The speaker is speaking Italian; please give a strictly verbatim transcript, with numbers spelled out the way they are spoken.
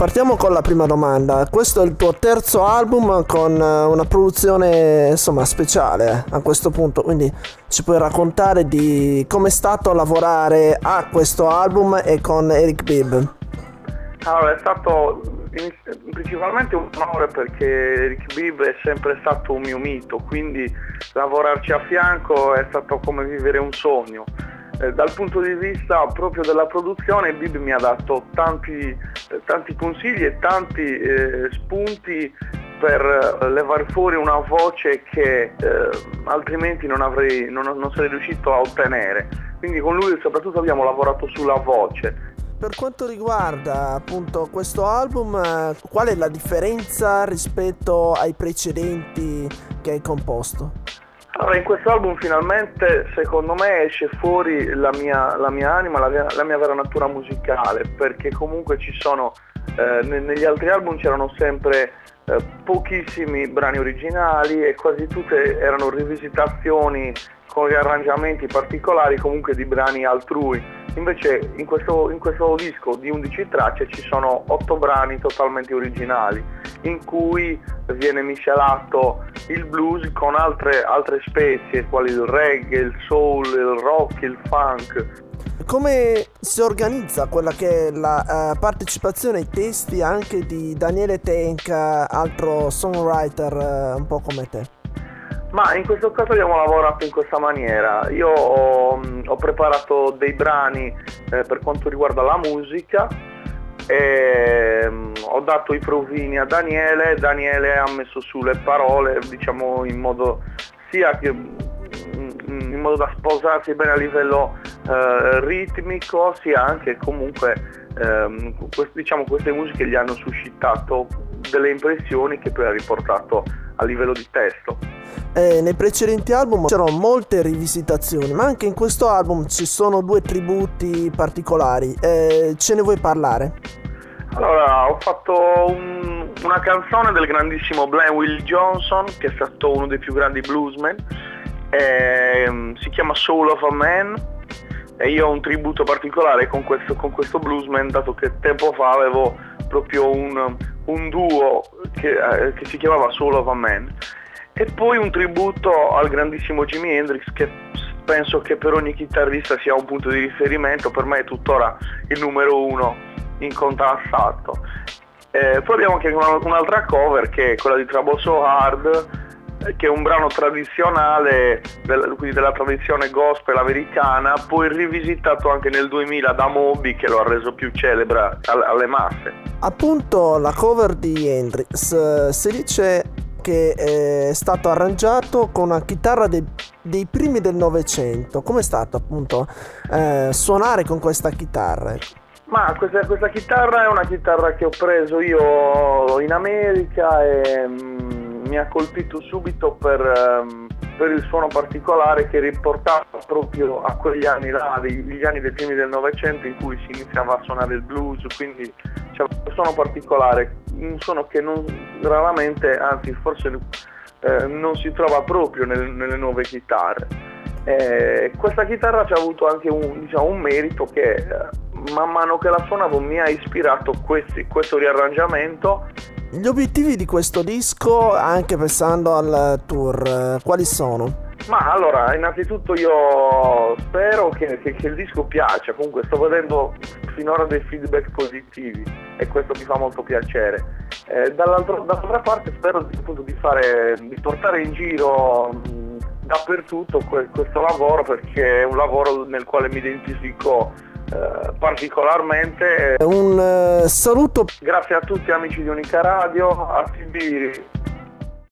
Partiamo con la prima domanda. Questo è il tuo terzo album con una produzione insomma speciale a questo punto, quindi ci puoi raccontare di com'è stato lavorare a questo album e con Eric Bibb? Allora, è stato principalmente un onore perché Eric Bibb è sempre stato un mio mito, quindi lavorarci a fianco è stato come vivere un sogno. Eh, dal punto di vista proprio della produzione, Bibb mi ha dato tanti, eh, tanti consigli e tanti eh, spunti per eh, levar fuori una voce che eh, altrimenti non, avrei, non, non sarei riuscito a ottenere. Quindi con lui soprattutto abbiamo lavorato sulla voce. Per quanto riguarda appunto questo album, eh, qual è la differenza rispetto ai precedenti che hai composto? Allora, in questo album finalmente secondo me esce fuori la mia, la mia anima, la mia, la mia vera natura musicale, perché comunque ci sono, eh, ne, negli altri album c'erano sempre eh, pochissimi brani originali e quasi tutte erano rivisitazioni con gli arrangiamenti particolari comunque di brani altrui. Invece in questo, in questo disco di undici tracce ci sono otto brani totalmente originali in cui viene miscelato il blues con altre, altre spezie quali il reggae, il soul, il rock, il funk. Come si organizza quella che è la uh, partecipazione ai testi anche di Daniele Tenca, altro songwriter uh, un po' come te? Ma in questo caso abbiamo lavorato in questa maniera. Io ho, ho preparato dei brani eh, per quanto riguarda la musica e um, ho dato i provini a Daniele. Daniele ha messo su le parole, diciamo in modo sia che in modo da sposarsi bene a livello eh, ritmico, sia anche comunque ehm, quest- diciamo queste musiche gli hanno suscitato delle impressioni che poi ha riportato a livello di testo. Eh, nei precedenti album c'erano molte rivisitazioni, ma anche in questo album ci sono due tributi particolari. Eh, ce ne vuoi parlare? Allora, ho fatto un, una canzone del grandissimo Blind Willie Johnson, che è stato uno dei più grandi bluesmen, eh, si chiama Soul of a Man, e io ho un tributo particolare con questo, con questo bluesman, dato che tempo fa avevo proprio un, un duo che, eh, che si chiamava Soul of a Man. E poi un tributo al grandissimo Jimi Hendrix, che penso che per ogni chitarrista sia un punto di riferimento. Per me è tuttora il numero uno incontrastato. Eh, poi abbiamo anche un'altra cover, che è quella di Trouble So Hard, che è un brano tradizionale del, quindi della tradizione gospel americana, poi rivisitato anche nel duemila da Moby, che lo ha reso più celebre alle masse. Appunto, la cover di Hendrix si dice che è stato arrangiato con una chitarra dei, dei primi del Novecento. Com'è stato appunto eh, suonare con questa chitarra? Ma questa, questa chitarra è una chitarra che ho preso io in America e mm, mi ha colpito subito per, um, per il suono particolare che riportava proprio a quegli anni là, gli anni dei primi del Novecento, in cui si iniziava a suonare il blues, quindi c'è un suono particolare, un suono che non raramente, anzi forse eh, non si trova proprio nel, nelle nuove chitarre. Eh, questa chitarra ci ha avuto anche un, diciamo, un merito che eh, man mano che la suonavo mi ha ispirato questi, questo riarrangiamento. Gli obiettivi di questo disco, anche pensando al tour, eh, quali sono? Ma allora, innanzitutto io spero che, che, che il disco piaccia, comunque sto vedendo finora dei feedback positivi e questo mi fa molto piacere. Eh, dall'altra parte spero appunto di fare, di portare in giro mh, dappertutto que- questo lavoro, perché è un lavoro nel quale mi identifico eh, particolarmente. Un uh, saluto. Grazie a tutti amici di Unica Radio, a Tibiri.